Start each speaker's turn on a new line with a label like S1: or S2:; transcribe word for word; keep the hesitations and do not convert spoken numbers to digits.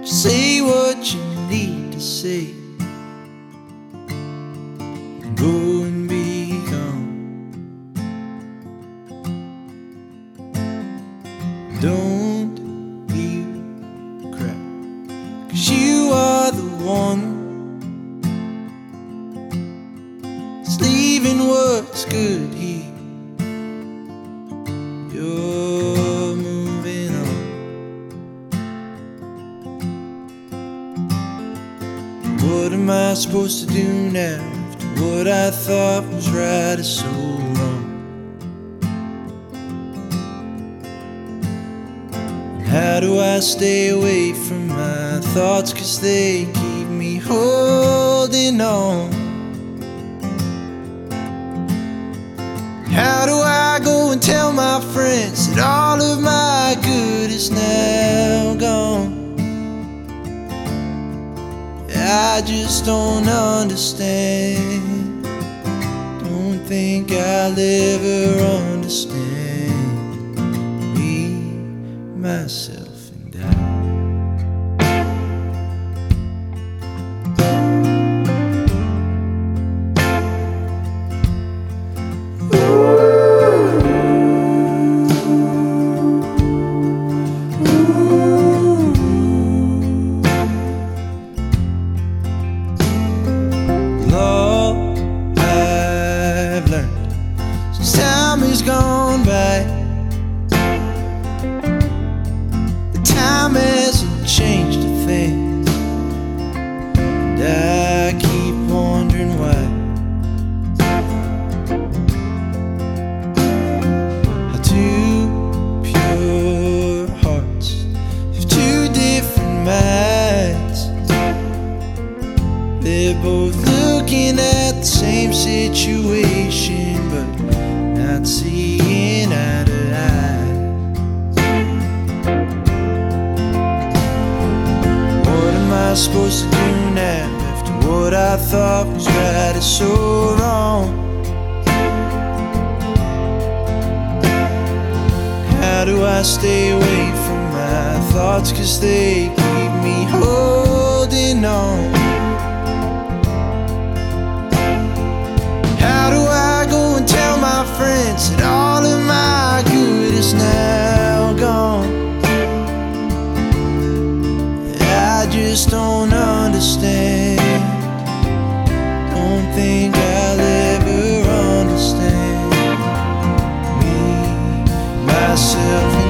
S1: Just say what you need to say and go and be gone. Don't you cry, 'cause you are the one that's leaving what's good here. You're moving on. What am I supposed to do now after what I thought was right is so wrong? How do I stay away from my thoughts, 'cause they keep me holding on? How do I go and tell my friends that all of my good is now gone? I just don't understand. Don't think I'll ever understand me, myself, and I. Gone by, the time hasn't changed a thing, and I keep wondering why. How two pure hearts have two different minds. They're both looking at the same situation, but not seeing eye to eye. What am I supposed to do now after what I thought was right is so wrong? How do I stay away from my thoughts, 'cause they keep me holding on? How do I go and tell my friends that all of my good is now gone? I just don't understand. Don't think I'll ever understand me, myself.